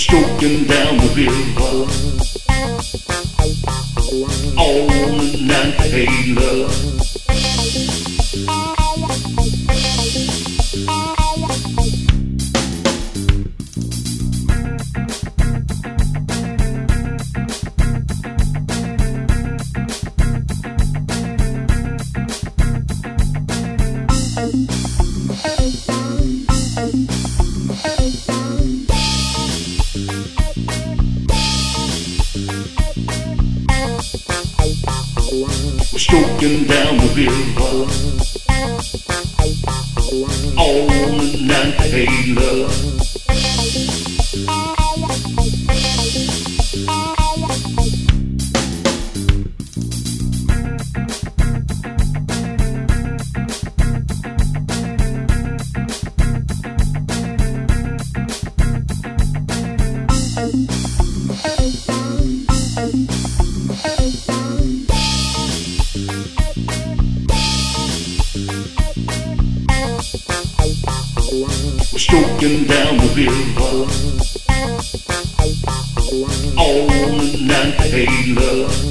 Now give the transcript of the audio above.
stroking down the river on the Nantahala. Stroking down the river on the Nantahala. Stroking down the river on the Nantahala.